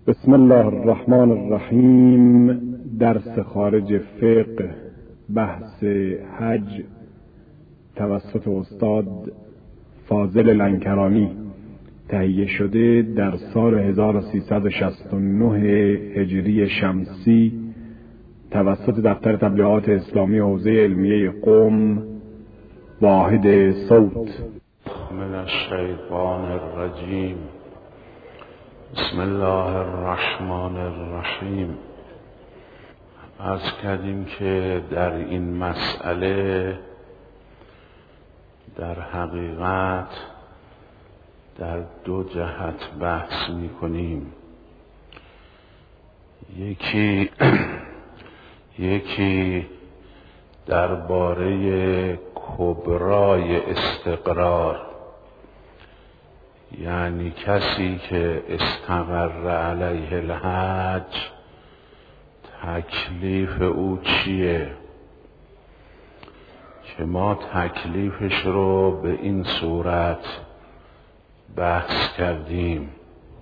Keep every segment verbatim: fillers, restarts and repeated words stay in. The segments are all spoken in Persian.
بسم الله الرحمن الرحیم. درس خارج فقه، بحث حج توسط استاد فاضل لنکرانی، تهیه شده در سال هزار و سیصد و شصت و نه هجری شمسی توسط دفتر تبلیغات اسلامی حوزه علمیه قم، واحد صوت. من الشیطان الرجیم. بسم الله الرحمن الرحیم. عرض کردیم که در این مسئله در حقیقت در دو جهت بحث می کنیم. یکی یکی درباره کبرای استقرار، یعنی کسی که استقر علیه الحج تکلیف او چیه، که ما تکلیفش رو به این صورت بحث کردیم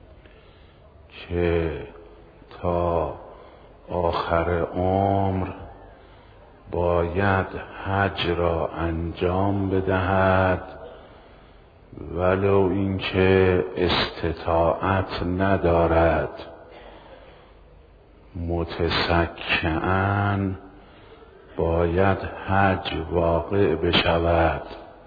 که تا آخر عمر باید حج را انجام بدهد، ولو اینکه استطاعت ندارد، متسکعاً باید حج واقع بشود.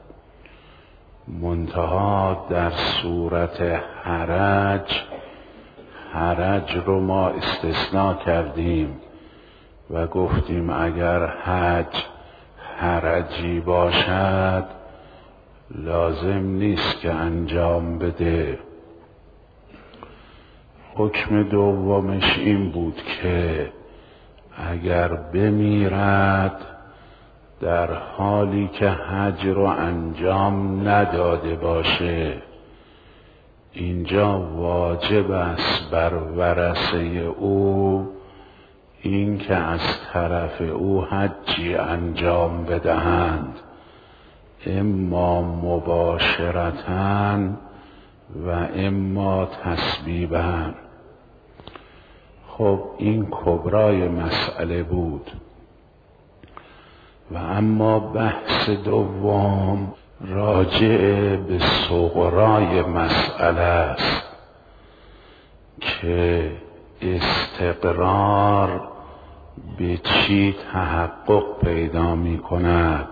منتها در صورت حرج حرج رو ما استثناء کردیم و گفتیم اگر حج حرجی باشد لازم نیست که انجام بده. حکم دومش این بود که اگر بمیرد در حالی که حج رو انجام نداده باشه، اینجا واجب است بر ورثه او این که از طرف او حجی انجام بدهند، اما مباشرتاً و اما تسبیباً. خب این کبرای مسئله بود. و اما بحث دوم راجع به صغرای مسئله است که استقرار به چی تحقق پیدا می کند.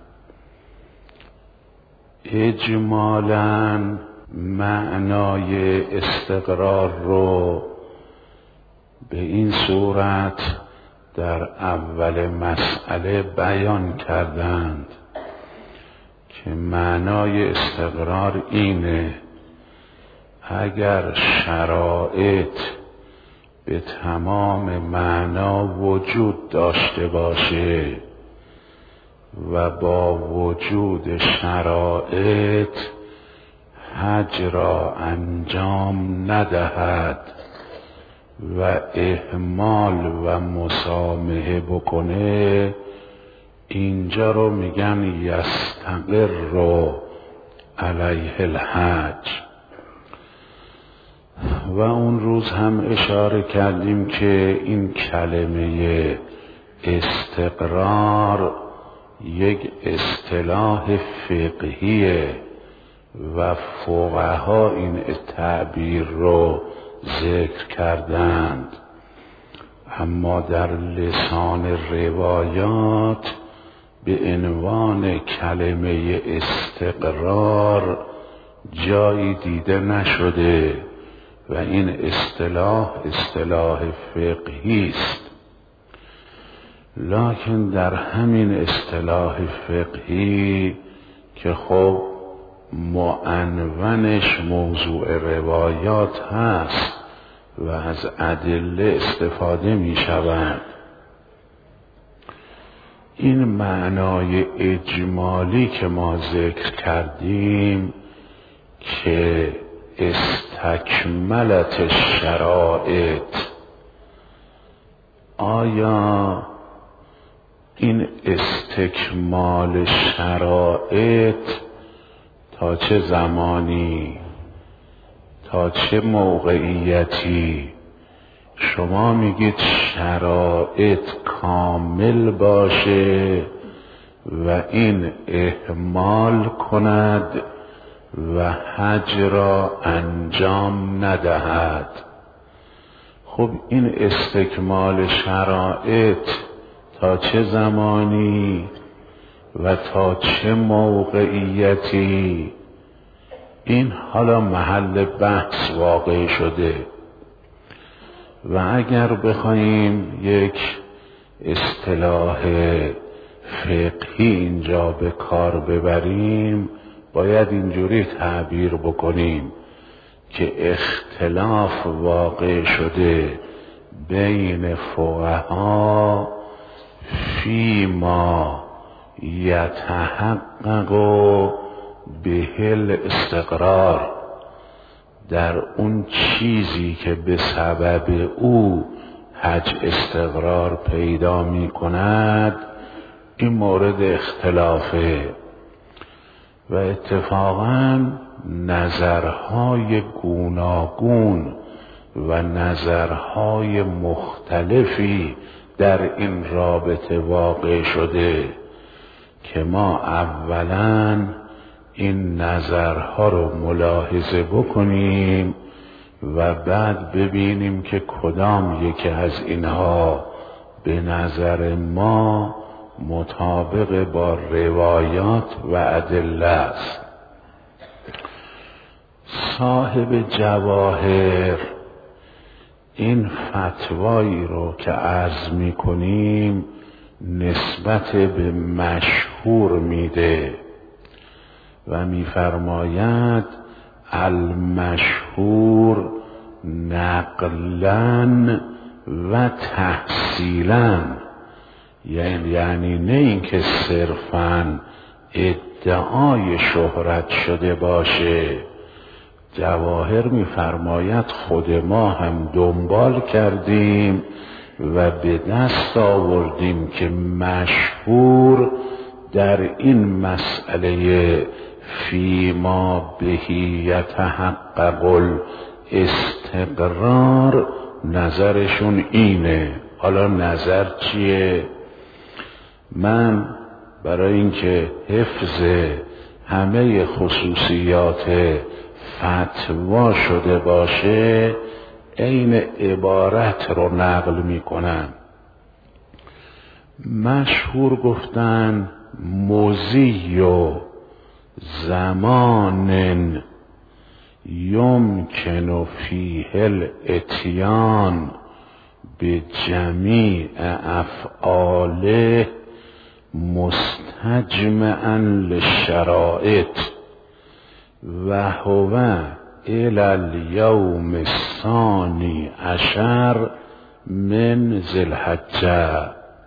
اجمالاً معنای استقرار رو به این صورت در اول مسئله بیان کردند که معنای استقرار اینه: اگر شرایط به تمام معنا وجود داشته باشه و با وجود شرایط حج را انجام ندهد و اهمال و مسامحه بکنه، اینجا رو میگن یستقر علیه الحج. و اون روز هم اشاره کردیم که این کلمه استقرار یک اصطلاح فقهیه و فقها این تعبیر رو ذکر کردند، اما در لسان روایات به عنوان کلمه استقرار جایی دیده نشده و این اصطلاح اصطلاح فقهی است. لکن در همین اصطلاح فقهی که خب معنونش موضوع روایات هست و از ادله استفاده می شود، این معنای اجمالی که ما ذکر کردیم که استکملت الشرائط، آیا این استکمال شرائط تا چه زمانی، تا چه موقعیتی شما میگید شرایط کامل باشه و این اهمال کند و حج را انجام ندهد. خب این استکمال شرایط تا چه زمانی و تا چه موقعیتی؟ این حالا محل بحث واقع شده و اگر بخوایم یک اصطلاح فقهی اینجا به کار ببریم باید اینجوری تعبیر بکنیم که اختلاف واقع شده بین فقها فیما یتحقق به الاستقرار، در اون چیزی که به سبب او حج استقرار پیدا می کند. این مورد اختلافه و اتفاقاً نظرهای گوناگون و نظرهای مختلفی در این رابطه واقع شده که ما اولاً این نظرها رو ملاحظه بکنیم و بعد ببینیم که کدام یکی از اینها به نظر ما مطابق با روایات و ادله است. صاحب جواهر این فتوایی رو که عرض می کنیم نسبت به مشهور میده و میفرماید المشهور نقلاً و تحصیلاً، یعنی نه اینکه صرفاً ادعای شهرت شده باشه. جواهر میفرماید خود ما هم دنبال کردیم و به دست آوردیم که مشهور در این مسئله فیما بهی یتحقق الاستقرار نظرشون اینه. حالا نظر چیه؟ من برای اینکه حفظ همه خصوصیات فتوا شده باشه این عبارت رو نقل می کنم. مشهور گفتن مضی و زمان یمکن فیه الاتیان به جمیع افعاله مستجمعا للشرائط و هو الی الیوم الثانی عشر من ذی الحجه.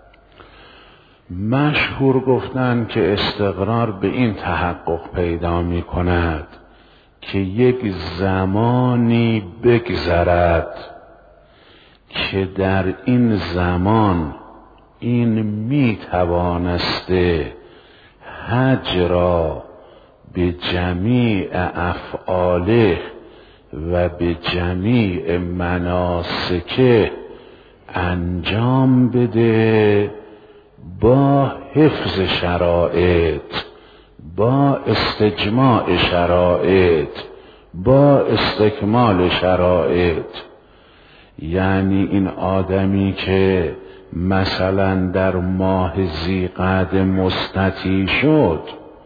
مشهور گفتن که استقرار به این تحقق پیدا می کند که یک زمانی بگذرد که در این زمان این می توانسته حج را به جمیع افعاله و به جمیع مناسکه انجام بده با حفظ شرایط، با استجماع شرایط، با استکمال شرایط. یعنی این آدمی که مثلا در ماه ذیقعده مستطیع شد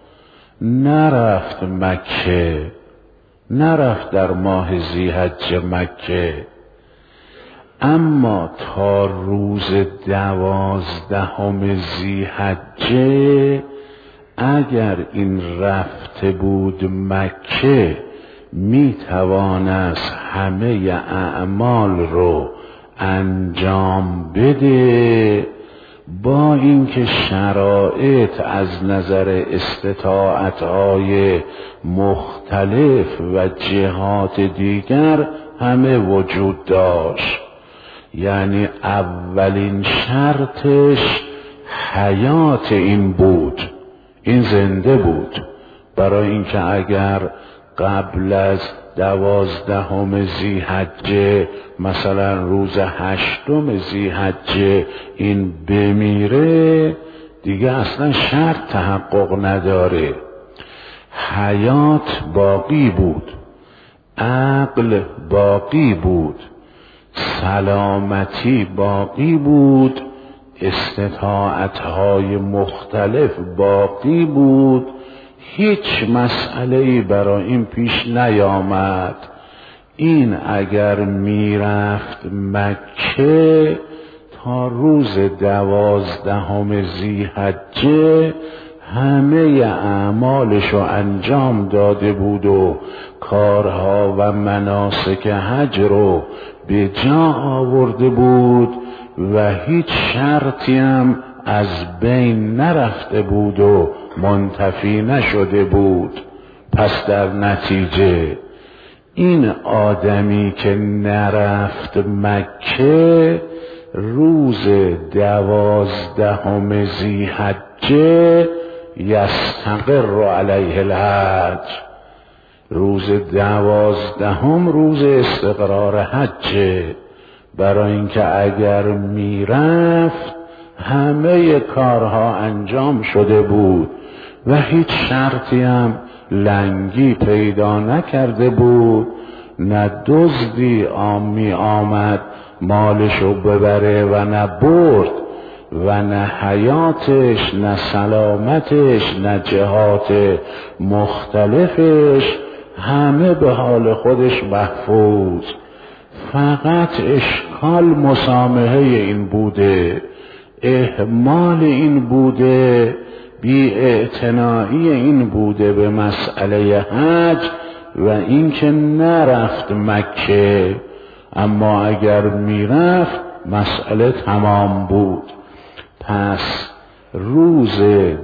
نرفت مکه، نرفت در ماه ذی‌حجه مکه، اما تا روز دوازدهم ذی‌حجه اگر این رفته بود مکه می توانست همه اعمال رو انجام بده، با اینکه شرایط از نظر استطاعت‌های مختلف و جهات دیگر همه وجود داشت. یعنی اولین شرطش حیات این بود، این زنده بود، برای اینکه اگر قبل از دوازدهم ذی‌حجه، مثلا روز هشتم ذی‌حجه این بمیره، دیگه اصلا شرط تحقق نداره. حیات باقی بود، عقل باقی بود، سلامتی باقی بود، استطاعتهای مختلف باقی بود، هیچ مسئله‌ای برای این پیش نیامد. این اگر میرفت مکه تا روز دوازدهم ذی‌حجه همه اعمالشو انجام داده بود و کارها و مناسک حج رو به جا آورده بود و هیچ شرطی هم از بین نرفته بود و منتفی نشده بود. پس در نتیجه این آدمی که نرفت مکه روز دوازدهم ذی‌حجه یستقر علیه الحج، روز دوازدهم روز استقرار حجه، برای اینکه اگر میرفت همه کارها انجام شده بود و هیچ شرطی هم لنگی پیدا نکرده بود، نه دزدی آمی آمد مالشو ببره و نه برد و نه حیاتش نه سلامتش نه جهات مختلفش، همه به حال خودش محفوظ. فقط اشکال مسامحه این بوده، اهمال این بوده، بی اعتنایی این بوده به مسئله حج و اینکه نرفت مکه. اما اگر میرفت مسئله تمام بود. پس روز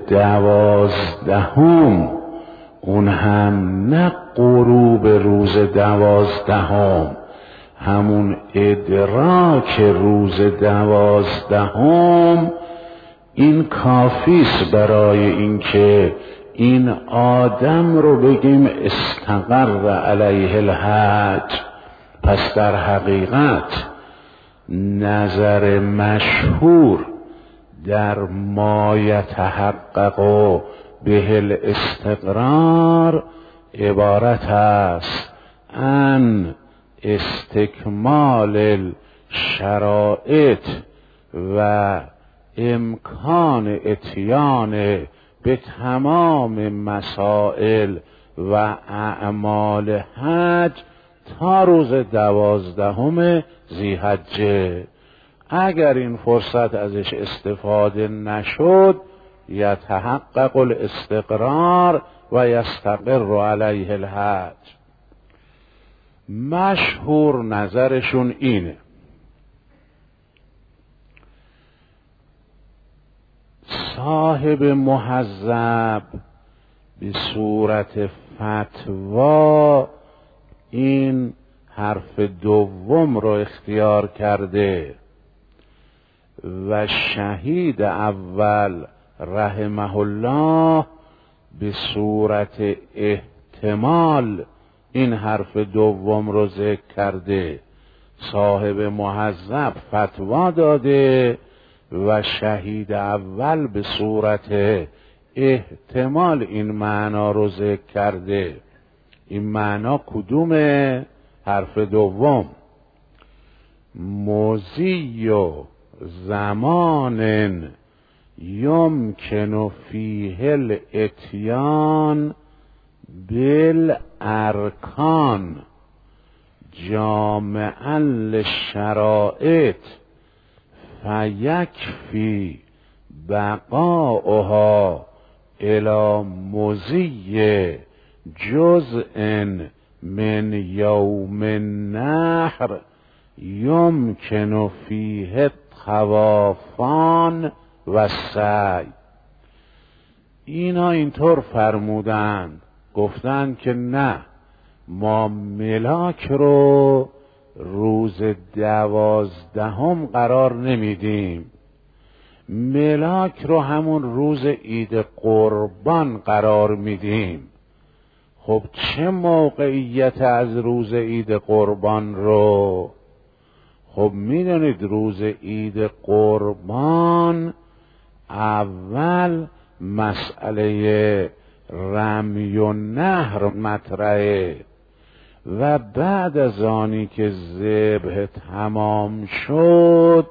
دوازدهم، اون هم نه غروب روز دوازدهم، همون ادراک روز دوازدهم، این کافیست برای اینکه این آدم رو بگیم استقر علیه الحج. پس در حقیقت نظر مشهور در ما یتحقق به الاستقرار عبارت است عن استکمال الشرائط و امکان اتیان به تمام مسائل و اعمال حج تا روز دوازدهم ذی‌حجه. اگر این فرصت ازش استفاده نشد یتحقق الاستقرار و یستقر علیه الحج. مشهور نظرشون اینه. صاحب مهذب به صورت فتوا این حرف دوم رو اختیار کرده و شهید اول رحمه الله به صورت احتمال این حرف دوم رو ذکر کرده. صاحب مهذب فتوا داده و شهید اول به صورت احتمال این معنا رو ذکر کرده. این معنا کدومه؟ حرف دوم. موزی و زمان یمکن فیه الاتیان بالارکان جامعا للشرائط فیکفی بقاؤها الی مضی جزء من یوم النحر یمکن فیه الطوافان و سعی. اینا اینطور فرمودند، گفتند که نه، ما ملاک رو روز دوازدهم قرار نمیدیم، ملاک رو همون روز عید قربان قرار میدیم. خب چه موقعیت از روز عید قربان رو؟ خب میدونید روز عید قربان اول مسئله رمی و نحر مطرحه و بعد از آنی که ذبح تمام شد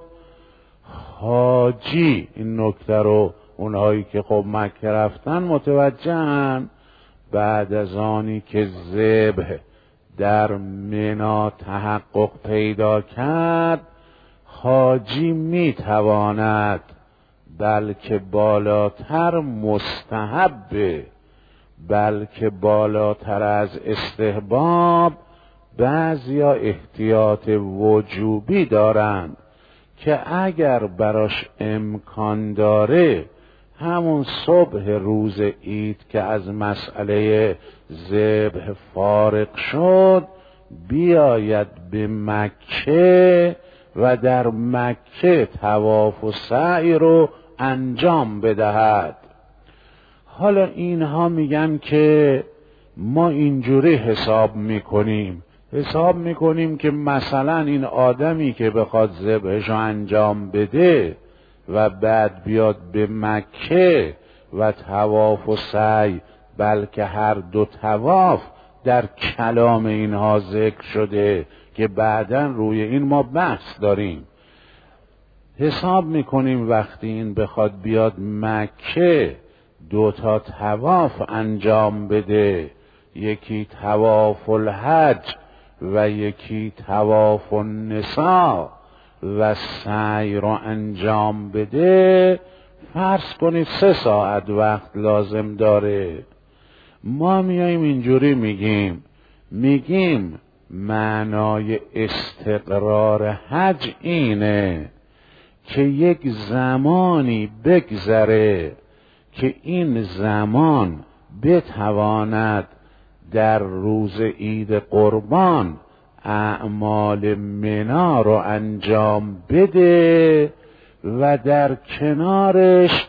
حاجی، این نکته رو اونهایی که خب مکه رفتن متوجهن، بعد از آنی که ذبح در منا تحقق پیدا کرد حاجی میتواند، بلکه بالاتر مستحبه، بلکه بالاتر از استحباب، بعضیا احتیاط وجوبی دارند که اگر براش امکان داره همون صبح روز عید که از مسئله ذبح فارغ شد بیاید به مکه و در مکه طواف و سعی رو انجام بدهد. حالا اینها میگن که ما اینجوری حساب میکنیم حساب میکنیم که مثلا این آدمی که بخواد ذبحش رو انجام بده و بعد بیاد به مکه و طواف و سعی، بلکه هر دو طواف در کلام اینها ذکر شده که بعداً روی این ما بحث داریم، حساب میکنیم وقتی این بخواد بیاد مکه دو تا طواف انجام بده، یکی طواف الحج و یکی طواف النساء و سعی رو انجام بده، فرض کنید سه ساعت وقت لازم داره. ما میاییم اینجوری میگیم میگیم معنای استقرار حج اینه که یک زمانی بگذره که این زمان بتواند در روز عید قربان اعمال منا رو انجام بده و در کنارش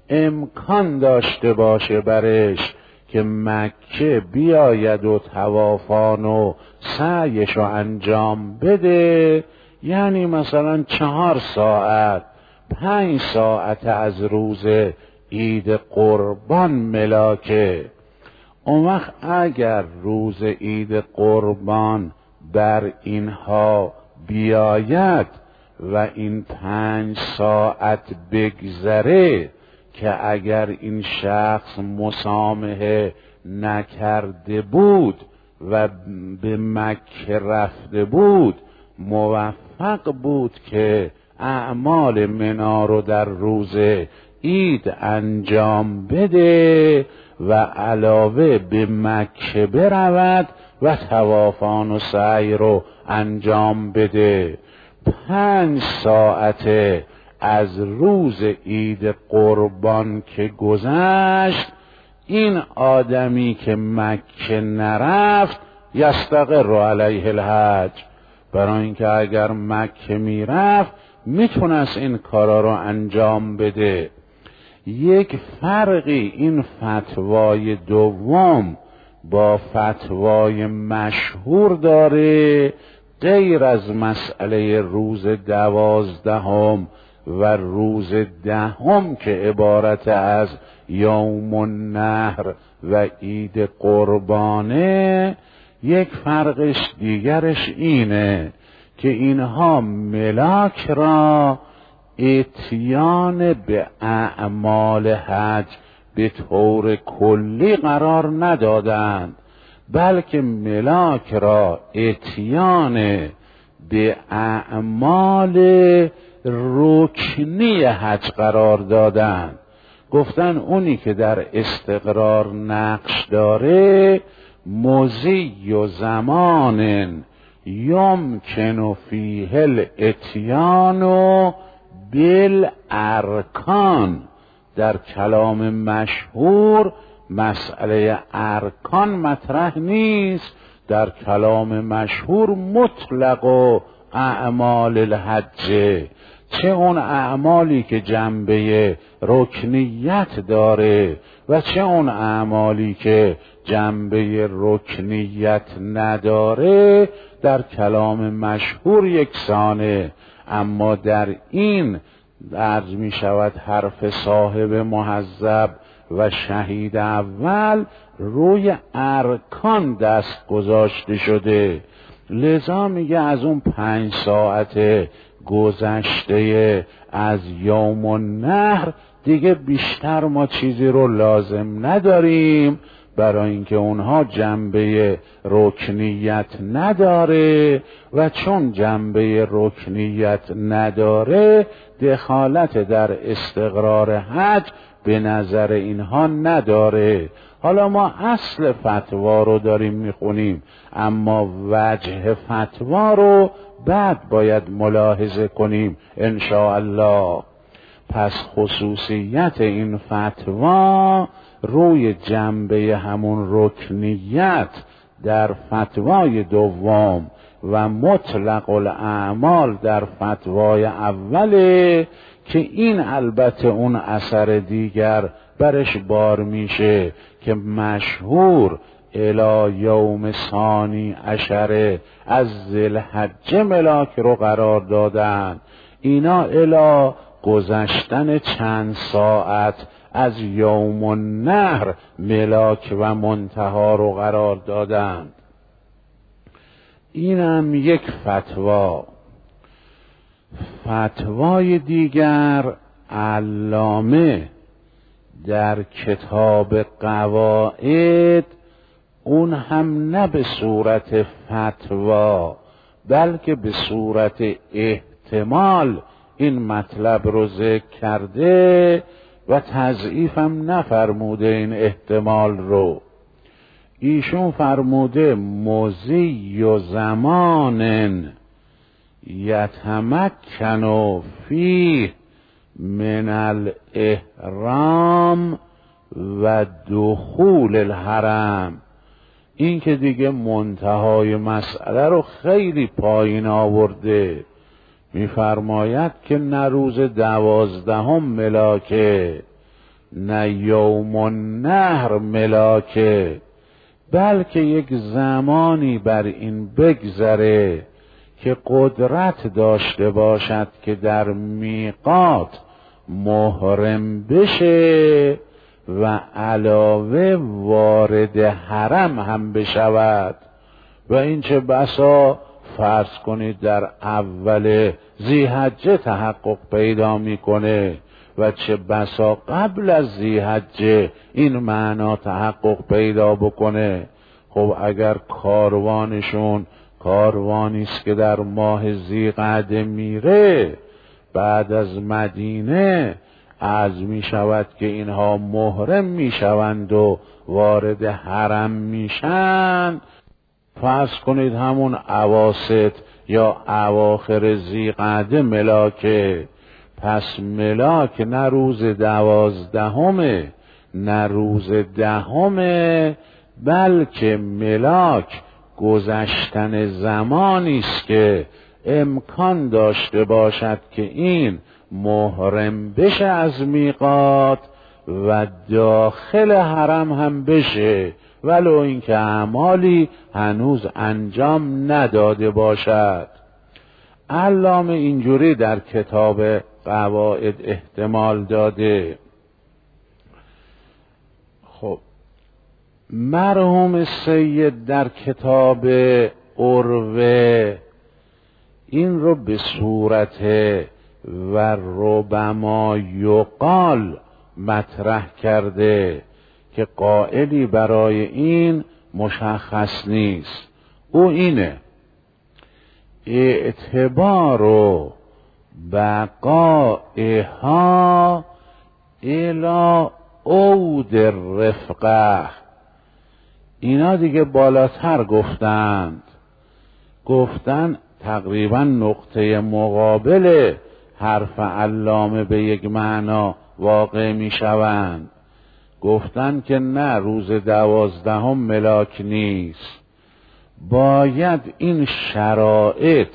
امکان داشته باشه برش که مکه بیاید و طوافان و سعیش رو انجام بده. یعنی مثلا چهار ساعت پنج ساعت از روز عید قربان ملاکه. اون وقت اگر روز عید قربان بر اینها بیاید و این پنج ساعت بگذره که اگر این شخص مسامحه نکرده بود و به مکه رفته بود موفق بود که اعمال منا رو در روز عید انجام بده و علاوه به مکه برود و طوافان و سعی رو انجام بده، پنج ساعته از روز عید قربان که گذشت این آدمی که مکه نرفت یستقر علیه الحج، برای اینکه اگر مکه میرفت میتونست این کارا رو انجام بده. یک فرقی این فتوای دوم با فتوای مشهور داره، غیر از مسئله روز دوازدهم و روز دهم که عبارت از یوم النحر و عید قربانه. یک فرقش دیگرش اینه که اینها ملاک را اتیان به اعمال حج به طور کلی قرار ندادند، بلکه ملاک را اتیان به اعمال رکنی حج قرار دادند. گفتن اونی که در استقرار نقش داره مضی و زمان یمکن فیه الاتیان بالارکان. در کلام مشهور مسئله ارکان مطرح نیست، در کلام مشهور مطلق و اعمال الحج، چه اون اعمالی که جنبه رکنیت داره و چه اون اعمالی که جنبه رکنیت نداره در کلام مشهور یکسانه، اما در این درج می شود حرف صاحب مهذب و شهید اول روی ارکان دست گذاشته شده. لذا میگه از اون پنج ساعت گذشته از یوم النحر دیگه بیشتر ما چیزی رو لازم نداریم، برای اینکه اونها جنبه رکنیت نداره و چون جنبه رکنیت نداره دخالت در استقرار حج به نظر اینها نداره. حالا ما اصل فتوا رو داریم میخونیم، اما وجه فتوا رو بعد باید ملاحظه کنیم انشاءالله. پس خصوصیت این فتوا روی جنبه همون رکنیت در فتوای دوم و مطلق الاعمال در فتوای اوله که این البته اون اثر دیگر برش بار میشه که مشهور الی یوم ثانی عشر از ذوالحجه ملاک رو قرار دادن. اینا الی گذشتن چند ساعت از یوم النحر ملاک و منتها رو قرار دادند. اینم یک فتوا. فتوای دیگر علامه در کتاب قواعد، اون هم نه به صورت فتوا بلکه به صورت احتمال این مطلب رو ذکر کرده و تضعیفم نفرموده این احتمال رو. ایشون فرموده مضی و زمانن یتمکن فیه من الاحرام و دخول الحرم. این که دیگه منتهای مسئله رو خیلی پایین آورده، میفرماید که نه روز دوازدهم ملاکه نه یوم النحر ملاکه، بلکه یک زمانی بر این بگذره که قدرت داشته باشد که در میقات محرم بشه و علاوه وارد حرم هم بشود. و این چه بسا فرض کنید در اول ذی‌حجه تحقق پیدا میکنه و چه بسا قبل از ذی‌حجه این معنا تحقق پیدا بکنه. خب اگر کاروانشون کاروانی است که در ماه ذی‌قعده میره، بعد از مدینه عرض می شود که اینها محرم می شوند و وارد حرم میشن، فرض کنید همون اواسط یا اواخر ذی‌قعده ملاکه. پس ملاک نه روز دوازدهمه نه روز دهمه، بلکه ملاک گذشتن زمانی است که امکان داشته باشد که این محرم بشه از میقات و داخل حرم هم بشه، ولو اینکه اعمالی هنوز انجام نداده باشد. علامه اینجوری در کتاب قواعد احتمال داده. خب مرحوم سید در کتاب عروه این رو به صورت و ربما یقال مطرح کرده که قائلی برای این مشخص نیست. او اینه: اعتبار و بقائها الی عود رفقه. اینا دیگه بالاتر گفتند گفتن تقریبا نقطه مقابل حرف علامه به یک معنا واقع می شوند. گفتن که نه روز دوازدهم ملاک نیست، باید این شرایط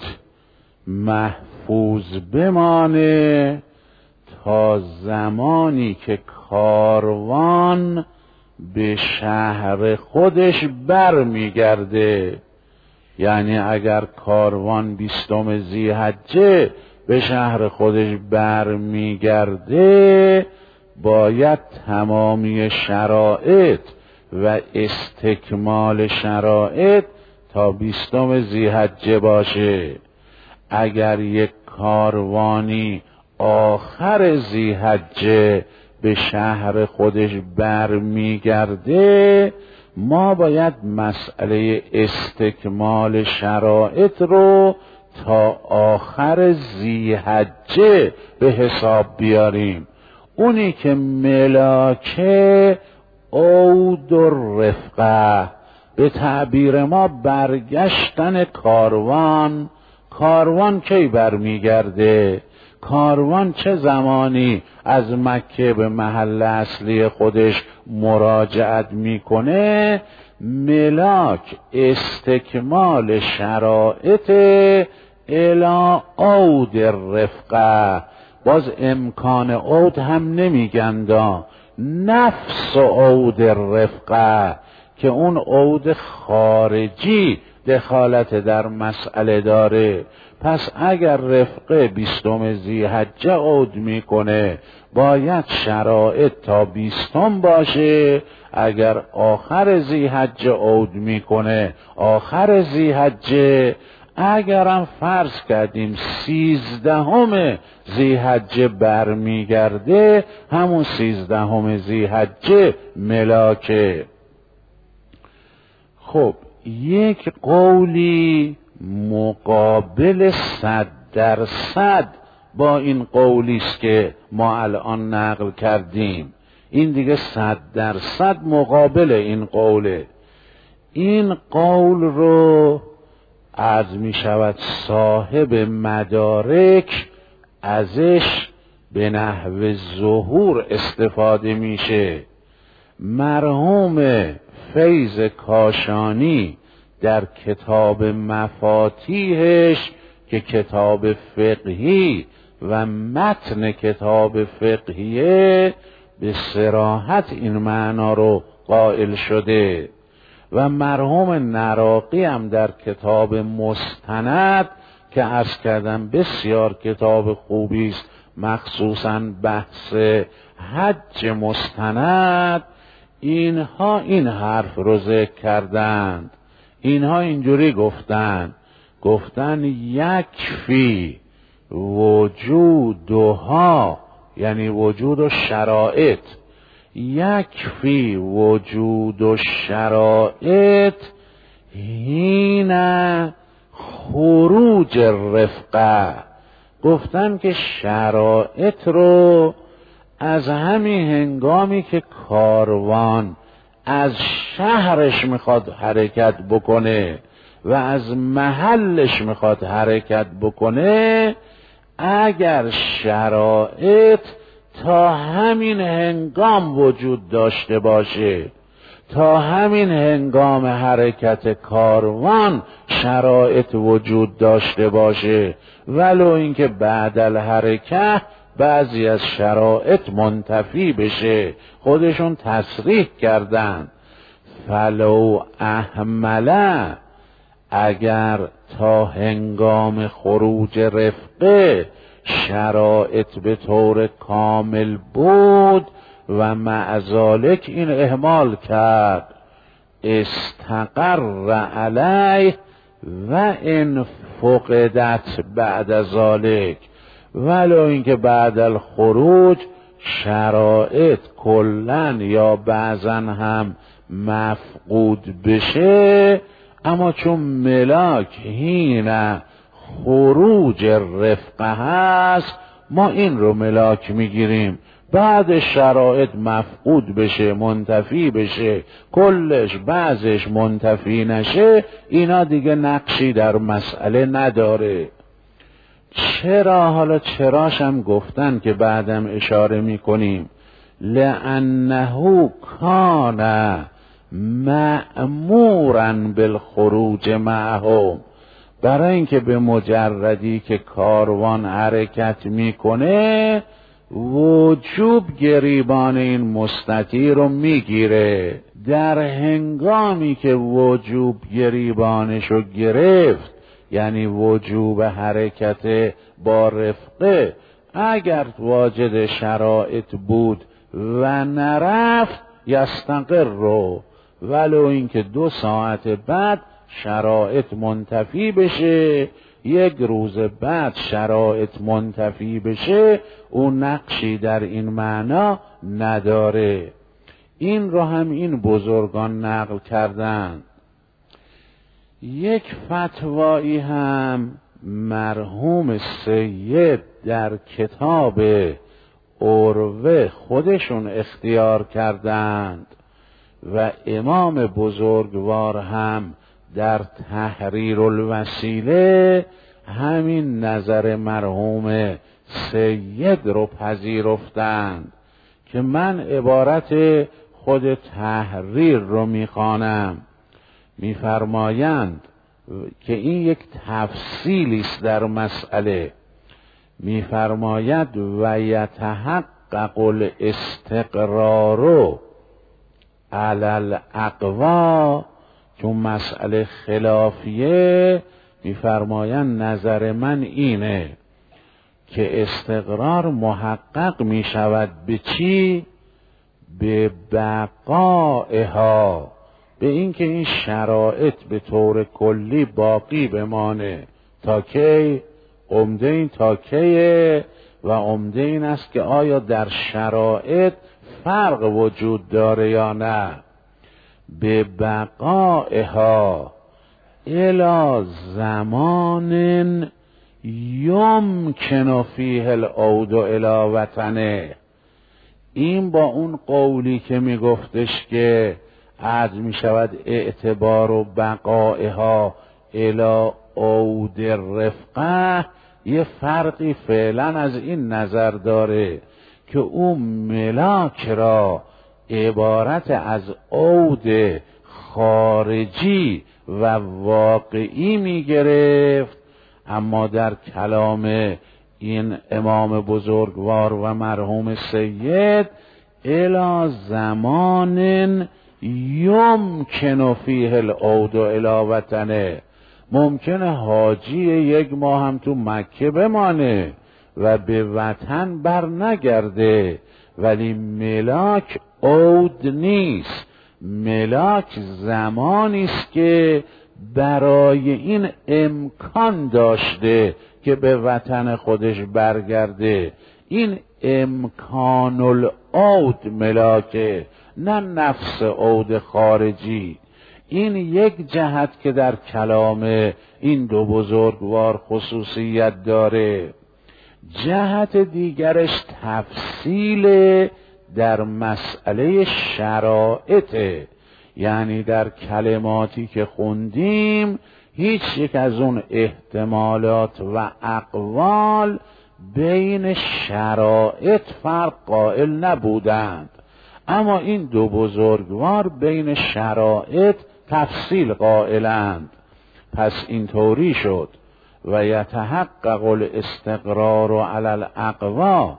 محفوظ بمانه تا زمانی که کاروان کاروان به شهر خودش بر میگرده. یعنی اگر کاروان بیستم ذی‌حجه به شهر خودش بر میگرده، باید تمامی شرایط و استکمال شرایط تا بیستم ذی‌حجه باشه. اگر یک کاروانی آخر ذی‌حجه به شهر خودش بر میگرده، ما باید مسئله استکمال شرایط رو تا آخر ذی‌حجه به حساب بیاریم. اونی که ملاکه عود الرفقه، به تعبیر ما برگشتن کاروان. کاروان کی برمیگرده؟ کاروان چه زمانی از مکه به محل اصلی خودش مراجعت میکنه؟ ملاک استکمال شرایط الی عود الرفقه. باز امکان عود هم نمیگندا، نفس عود الرفقه، که اون عود خارجی دخالت در مسئله داره. پس اگر رفقه بیستم ذی‌حجه عود میکنه، باید شرایط تا بیستم باشه. اگر آخر ذی‌حجه عود میکنه، آخر ذی‌حجه. اگرم فرض کردیم سیزدهم ذی‌حجه برمیگرده، همون سیزدهم ذی‌حجه ملاکه. خب یک قولی مقابل صد درصد با این قولی است که ما الان نقل کردیم. این دیگه صد درصد مقابل این قوله. این قول رو عرض می شود صاحب مدارک ازش به نحو ظهور استفاده میشه. مرحوم فیض کاشانی در کتاب مفاتیحش که کتاب فقهی و متن کتاب فقهیه، به صراحت این معنا رو قائل شده. و مرحوم نراقی هم در کتاب مستند که عرض کردم بسیار کتاب خوبی است، مخصوصاً بحث حج مستند، اینها این حرف رو ذکر کردند. اینها اینجوری گفتند، گفتن یکفی وجودها، یعنی وجود و شرایط، یکفی وجود و شرایط هین خروج رفقه. گفتن که شرایط رو از همین هنگامی که کاروان از شهرش میخواد حرکت بکنه و از محلش میخواد حرکت بکنه، اگر شرایط تا همین هنگام وجود داشته باشه، تا همین هنگام حرکت کاروان شرایط وجود داشته باشه، ولو اینکه بعد الحرکت بعضی از شرایط منتفی بشه، خودشون تصریح کردن فلو احمله، اگر تا هنگام خروج رفقه شرایط به طور کامل بود و مع ذالک این اهمال کرد، استقر علیه و ان فقدت بعد ذالک، ولو اینکه بعد الخروج شرایط کلن یا بعضا هم مفقود بشه، اما چون ملاک هین خروج رفقه هست، ما این رو ملاک میگیریم. بعد شرایط مفقود بشه، منتفی بشه، کلش بعضش منتفی نشه، اینا دیگه نقشی در مسئله نداره. چرا؟ حالا چراش هم گفتن که بعدم اشاره میکنیم. لانه کان مأمورا بالخروج معهم، برای اینکه به مجردی که کاروان حرکت میکنه وجوب گریبان این مستطیع رو میگیره. در هنگامی که وجوب گریبانشو گرفت، یعنی وجوب حرکت با رفقه، اگر واجد شرایط بود و نرفت یستقر رو، ولو اینکه دو ساعت بعد شرایط منتفی بشه، یک روز بعد شرایط منتفی بشه، اون نقشی در این معنا نداره. این رو هم این بزرگان نقل کردن. یک فتوایی هم مرحوم سید در کتاب عروه خودشون اختیار کردند و امام بزرگوار هم در تحریر الوسیله همین نظر مرحوم سید رو پذیرفتند که من عبارت خود تحریر رو میخوانم. میفرمایند که این یک تفصیلی است در مسئله. میفرماید و یتحقق الاستقرار علی الاقوا، چون مسئله خلافیه، میفرمایند نظر من اینه که استقرار محقق میشود به چی؟ به بقائها، به اینکه این شرایط به طور کلی باقی بمانه. تا کی؟ عمده این تا کیه؟ و عمده این است که آیا در شرایط فرق وجود داره یا نه. به بقائها الی زمان یمکن فیه العود الی وطنه. این با اون قولی که میگفتش که عد می شود اعتبار و بقائها الی عود رفقه، یه فرقی فعلا از این نظر داره که اون ملاک را عبارت از عود خارجی و واقعی می گرفت، اما در کلام این امام بزرگوار و مرحوم سید الی زمان یمکن فیه العود الی وطنه، ممکنه حاجی یک ماه هم تو مکه بمانه و به وطن بر نگرده، ولی ملاک عود نیست. ملاک زمانی است که برای این امکان داشته که به وطن خودش برگرده. این امکان العود ملاکه، نه نفس عود خارجی. این یک جهت که در کلام این دو بزرگوار خصوصیت داره. جهت دیگرش تفصیل در مسئله شرائطه، یعنی در کلماتی که خوندیم هیچ یک از اون احتمالات و اقوال بین شرائط فرق قائل نبودند، اما این دو بزرگوار بین شرائط تفصیل قائلند. پس اینطوری شد و یتحقق الاستقرار علی الاقوا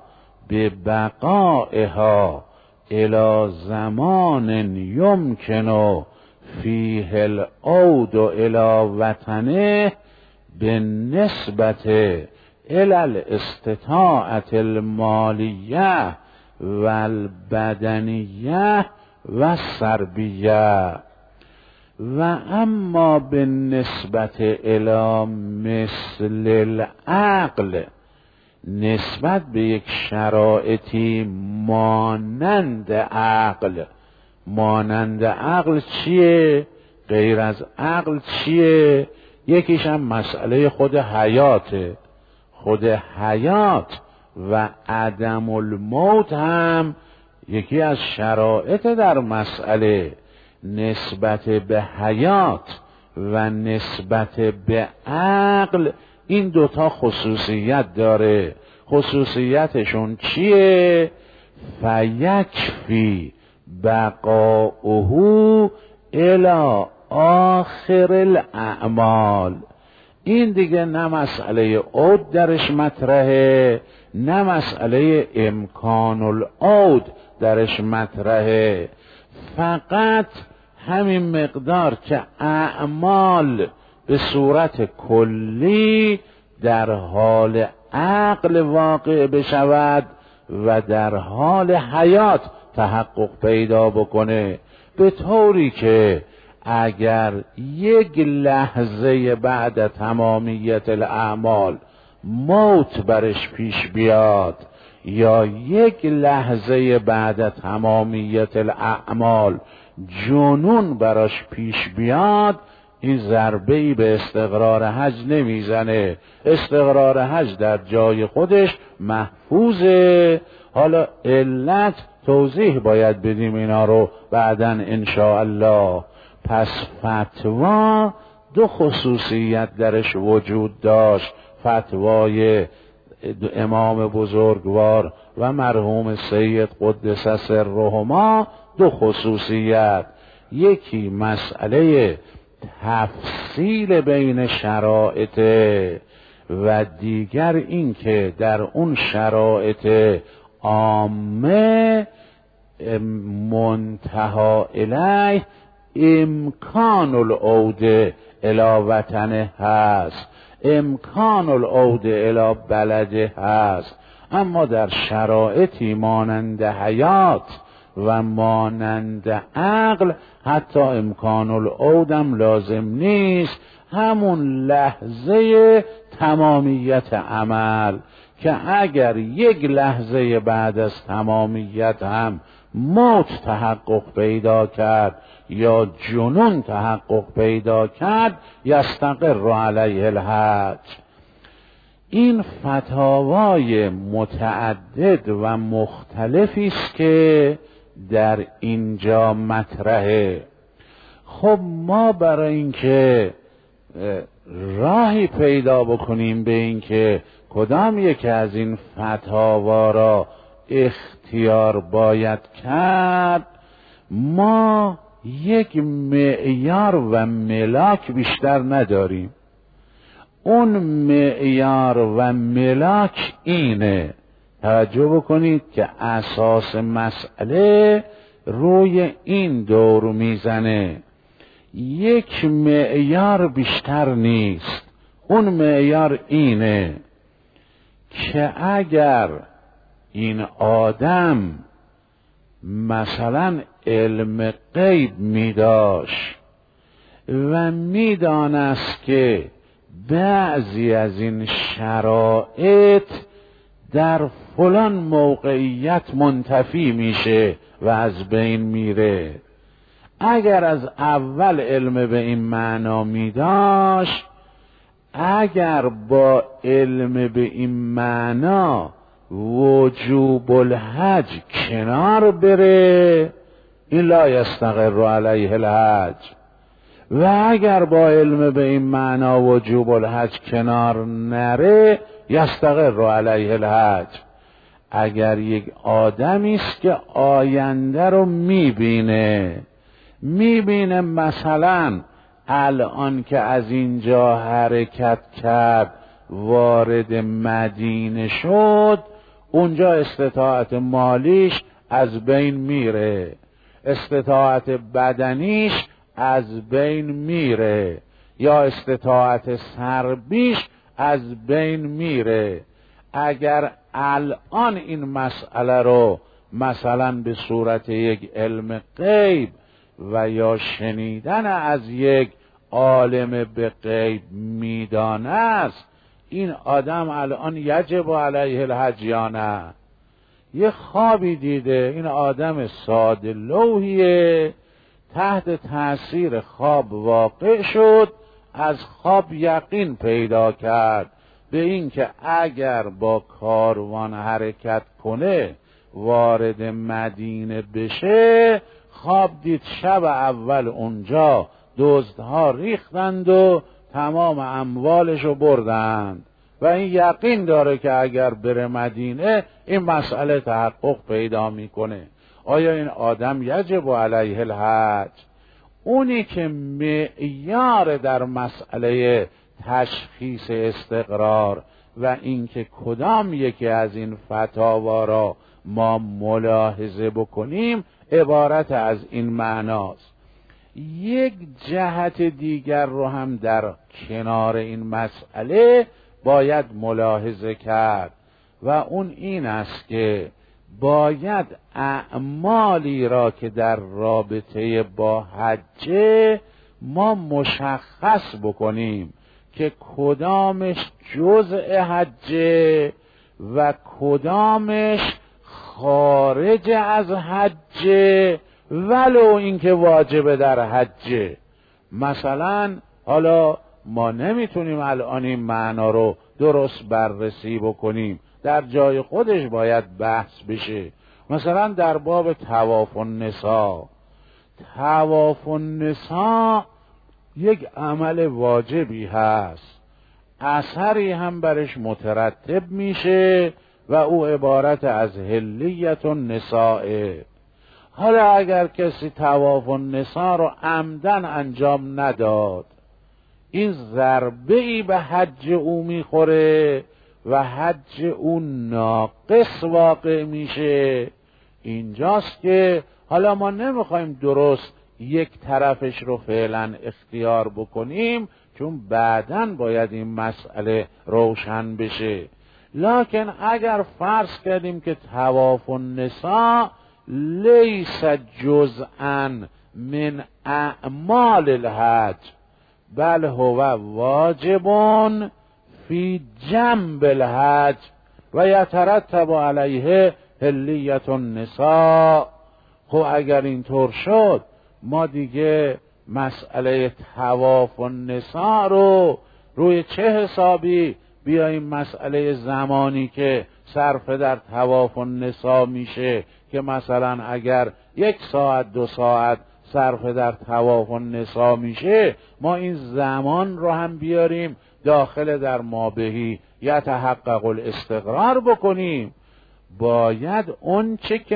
ببقائها الی زمان یمکن فیه العود الی وطنه بالنسبت الی الاستطاعت المالیه و البدنیه و السربیه. و اما بالنسبت الی مثل العقل، نسبت به یک شرایطی مانند عقل. مانند عقل چیه؟ غیر از عقل چیه؟ یکیش هم مسئله خود حیاته. خود حیات و عدم الموت هم یکی از شرایط در مسئله. نسبت به حیات و نسبت به عقل این دوتا خصوصیت داره. خصوصیتشون چیه؟ فیکفی بقاؤه الی آخر الاعمال. این دیگه نه مسئله عود درش مطرحه، نه مسئله امکان العود درش مطرحه، فقط همین مقدار که اعمال به صورت کلی در حال عقل واقع بشود و در حال حیات تحقق پیدا بکنه، به طوری که اگر یک لحظه بعد تمامیت الاعمال موت برش پیش بیاد یا یک لحظه بعد تمامیت الاعمال جنون براش پیش بیاد، این ضربه‌ای به استقرار حج نمیزنه. استقرار حج در جای خودش محفوظه. حالا علت توضیح باید بدیم اینا رو بعداً انشاءالله. پس فتوا دو خصوصیت درش وجود داشت. فتوای امام بزرگوار و مرحوم سید قدس سرهما دو خصوصیت، یکی مسئله تفصیل بین شرائط و دیگر این که در اون شرائط عامه منتهی الیه امکان العود الی وطنه هست، امکان العود الی بلده هست. اما در شرایطی مانند حیات و مانند عقل حتی امکان العودم لازم نیست، همون لحظه تمامیت عمل که اگر یک لحظه بعد از تمامیت هم موت تحقق پیدا کرد یا جنون تحقق پیدا کرد یستقر علیه الحج. این فتاوای متعدد و مختلفی است که در اینجا مطرحه. خب ما برای اینکه راهی پیدا بکنیم به اینکه کدام یک از این فتاوا را اختیار باید کرد، ما یک معیار و ملاک بیشتر نداریم. اون معیار و ملاک اینه، توجه بکنید که اساس مسئله روی این دور میزنه. یک معیار بیشتر نیست. اون معیار اینه که اگر این آدم مثلا علم غیب میداشت و میدانست که بعضی از این شرایط در فلان موقعیت منتفی میشه و از بین میره، اگر از اول علم به این معنا میداشت، اگر با علم به این معنا وجوب الحج کنار بره، این لا یستقر علیه الحج. و اگر با علم به این معنا وجوب الحج کنار نره یستقر علیه الحج. اگر یک آدمی است که آینده رو میبینه، میبینه مثلا الان که از اینجا حرکت کرد وارد مدینه شد، اونجا استطاعت مالیش از بین میره، استطاعت بدنیش از بین میره، یا استطاعت سربیش از بین میره. اگر الان این مسئله رو مثلا به صورت یک علم غیب و یا شنیدن از یک عالم به غیب میدانست، این آدم الان یجب علیه الحج یا نه؟ یه خوابی دیده، این آدم ساده لوحیه، تحت تاثیر خواب واقع شد، از خواب یقین پیدا کرد به این که اگر با کاروان حرکت کنه وارد مدینه بشه، خواب دید شب اول اونجا دزدها ریختند و تمام اموالشو بردند و این یقین داره که اگر بره مدینه این مسئله تحقق پیدا میکنه. آیا این آدم یجب علیه الحج؟ اونی که معیار در مسئله تشخیص استقرار و اینکه کدام یکی از این فتاوا را ما ملاحظه بکنیم عبارت از این معناست. یک جهت دیگر رو هم در کنار این مسئله باید ملاحظه کرد و اون این است که باید اعمالی را که در رابطه با حج ما مشخص بکنیم که کدامش جزء حج و کدامش خارج از حج ولو اینکه واجب در حج. مثلا حالا ما نمیتونیم الان این معنا رو درست بررسی بکنیم، در جای خودش باید بحث بشه. مثلا در باب طواف النساء، طواف النساء یک عمل واجبی هست، اثری هم برش مترتب میشه و او عبارت از حلیت النساء. حالا اگر کسی طواف النساء رو عمدن انجام نداد، این ضربه ای به حج او میخوره و حج او ناقص واقع میشه. اینجاست که حالا ما نمیخوایم درست یک طرفش رو فعلا اختیار بکنیم، چون بعداً باید این مسئله روشن بشه. لکن اگر فرض کردیم که طواف النساء لیس جزءاً من اعمال الحج بل هو واجبون فی جنب الحج و یترتب علیه حلیت النساء. خب اگر اینطور شد ما دیگه مسئله طواف النساء رو روی چه حسابی بیاییم مسئله زمانی که صرف در طواف النساء میشه که مثلا اگر یک ساعت دو ساعت صرف در طواف النساء میشه، ما این زمان رو هم بیاریم داخل در مابهی یتحقق الاستقرار بکنیم. باید اون چه که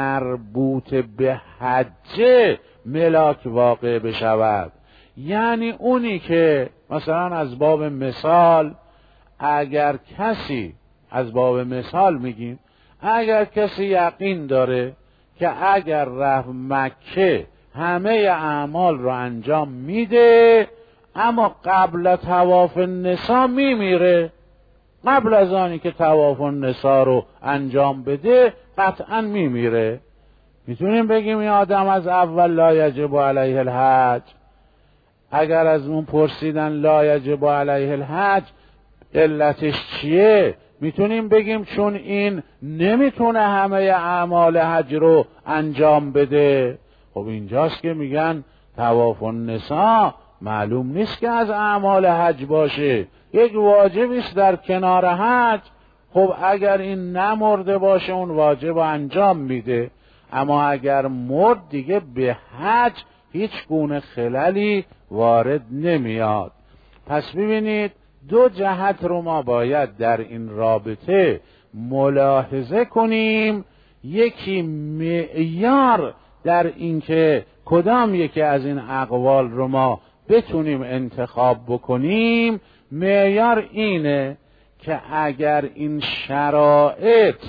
مربوط به حج ملاک واقع بشود، یعنی اونی که مثلا از باب مثال اگر کسی از باب مثال میگیم اگر کسی یقین داره که اگر رفت مکه همه اعمال رو انجام میده، اما قبل طواف النساء میمیره، قبل از آنی که طواف النساء رو انجام بده قطعا میمیره، میتونیم بگیم این آدم از اول لا یجب علیه الحج. اگر از اون پرسیدن لا یجب علیه الحج علتش چیه، میتونیم بگیم چون این نمیتونه همه اعمال حج رو انجام بده. خب اینجاست که میگن طواف النساء معلوم نیست که از اعمال حج باشه، یک واجبی است در کنار حج. خب اگر این نمرده باشه اون واجب رو انجام میده، اما اگر مرد دیگه به حج هیچ گونه خللی وارد نمیاد. پس ببینید دو جهت رو ما باید در این رابطه ملاحظه کنیم. یکی معیار در اینکه کدام یکی از این اقوال رو ما بتونیم انتخاب بکنیم، معیار اینه که اگر این شرایط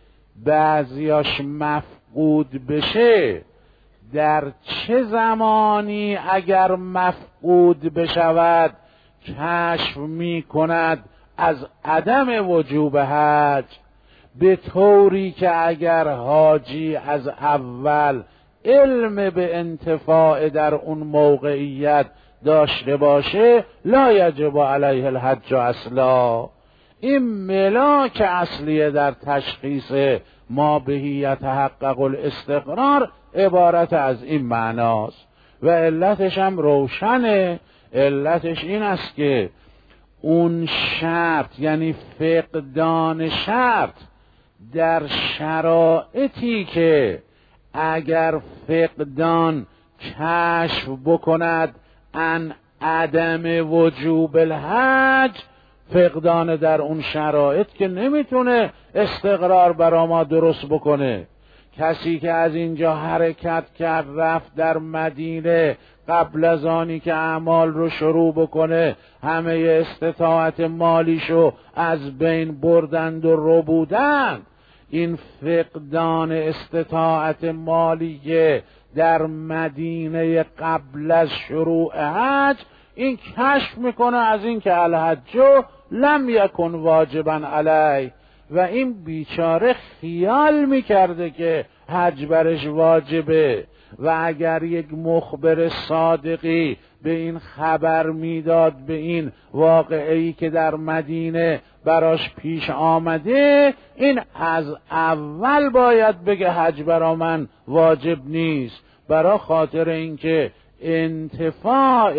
بعضیاش مفقود بشه، در چه زمانی اگر مفقود بشود کشف می کند از عدم وجوب حج، به طوری که اگر حاجی از اول علم به انتفاع در اون موقعیت داشته باشه لا یجب علیه الحج اصلا. این ملاک اصلیه در تشخیص ما بهی یتحقق الاستقرار عبارت از این معناست و علتش هم روشنه. علتش این است که اون شرط یعنی فقدان شرط در شرایطی که اگر فقدان کشف بکند ان عدم وجوب الحج، فقدان در اون شرایط که نمیتونه استقرار برا ما درست بکنه. کسی که از اینجا حرکت کرد رفت در مدینه، قبل از آنی که اعمال رو شروع بکنه همه استطاعت مالیشو از بین بردند و ربودند. این فقدان استطاعت مالیه در مدینه قبل از شروع حج، این کشف میکنه از این که الحج لم یکن واجبا علیه، و این بیچاره خیال میکرده که حج برش واجبه. و اگر یک مخبر صادقی به این خبر میداد، به این واقعه‌ای که در مدینه براش پیش آمده، این از اول باید بگه حج برا من واجب نیست، برا خاطر اینکه انتفاع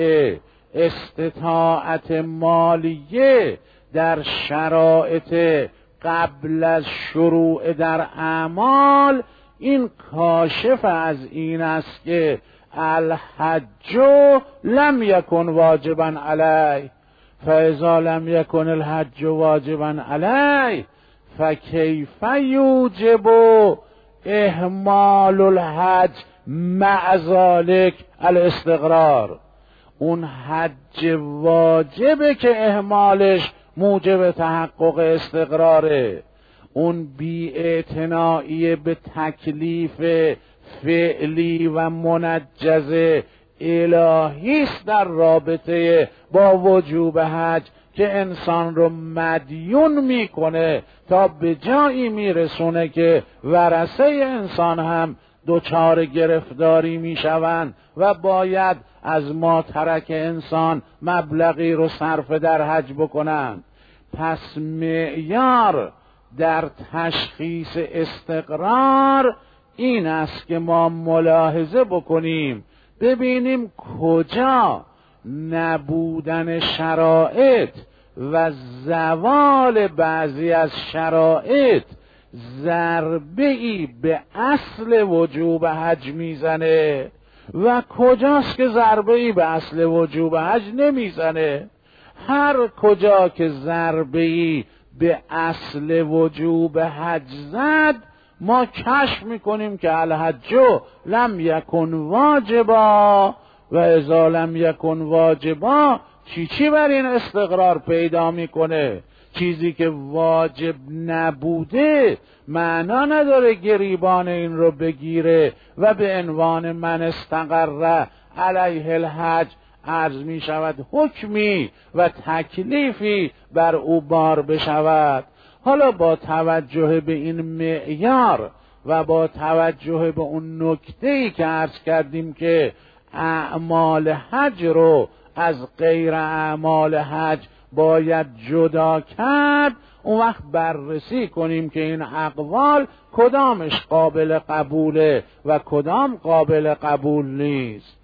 استطاعت مالیه در شرایط قبل از شروع در اعمال، این کاشف از این است که الحج لم یکن واجبا علیه، فاذا لم یکن الحج واجبا علیه فکیف یوجب اهمال الحج مع ذلک الاستقرار. اون حج واجبه که اهمالش موجب تحقق استقراره. اون بی‌اعتنایی به تکلیف فعلی و منجز الهی است در رابطه با وجوب حج که انسان رو مدیون میکنه تا به جایی میرسونه که ورثه انسان هم دچار گرفتاری میشوند و باید از ما ترک انسان مبلغی رو صرف در حج بکنن. پس معیار در تشخیص استقرار این است که ما ملاحظه بکنیم، ببینیم کجا نبودن شرایط و زوال بعضی از شرایط ضربه‌ای به اصل وجوب حج میزنه و کجاست که ضربه‌ای به اصل وجوب حج نمیزنه. هر کجا که ضربه‌ای به اصل وجوب حج زد، ما کشف میکنیم که الحج لم یکن واجبا، و اذا لم یکن واجبا چی چی بر این استقرار پیدا میکنه؟ چیزی که واجب نبوده معنا نداره گریبان این رو بگیره و به عنوان من استقر علیه الحج عرض می شود حکمی و تکلیفی بر او بار بشود. حالا با توجه به این معیار و با توجه به اون نکته‌ای که عرض کردیم که اعمال حج رو از غیر اعمال حج باید جدا کرد، اون وقت بررسی کنیم که این اقوال کدامش قابل قبوله و کدام قابل قبول نیست.